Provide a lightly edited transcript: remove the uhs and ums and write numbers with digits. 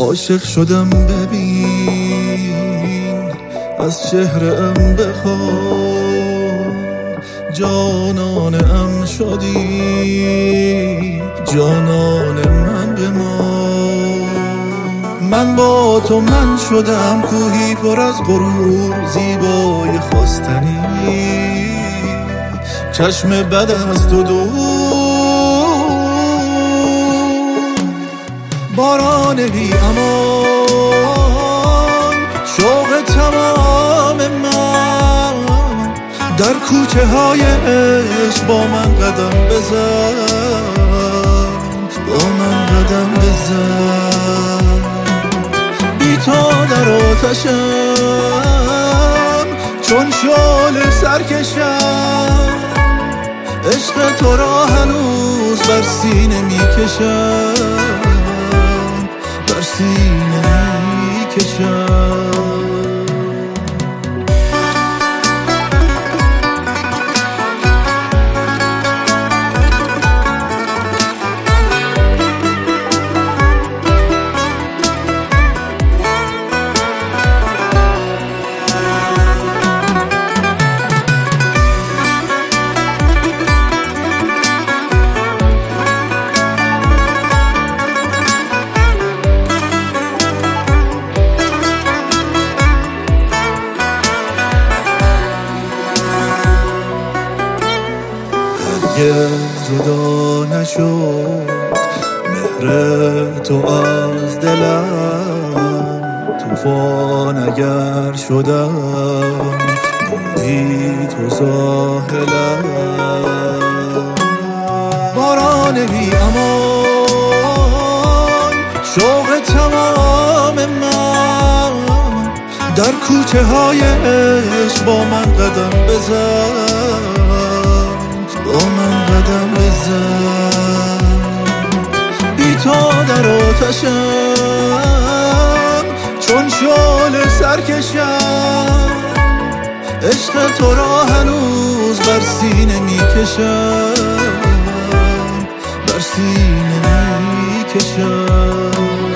عاشق شدم ببین، از چهره‌ام بخوان، جانانم شدی، جانان من بمان. من با تو من شدم، کوهی پر از غرور، زیبای خواستنی، چشم بد از تو دور، باران بی امان، شوق تمام من، در کوچه های عشق با من قدم بزن، با من قدم بزن. بی تو در آتشم، چون شعله سرکشم، عشق تو را هنوز بر سینه میکشم، بر سینه میکشم. جدا نشد مهر تو از دلم، طوفان اگر شدم موندی تو ساحلم. باران بی امان، شوق تمام من، در کوچه های عشق با من قدم بزن، با من قدم بزن. بی تو در آتشم، چون شعله سرکشم، عشق تو را هنوز بر سینه میکشم، بر سینه میکشم.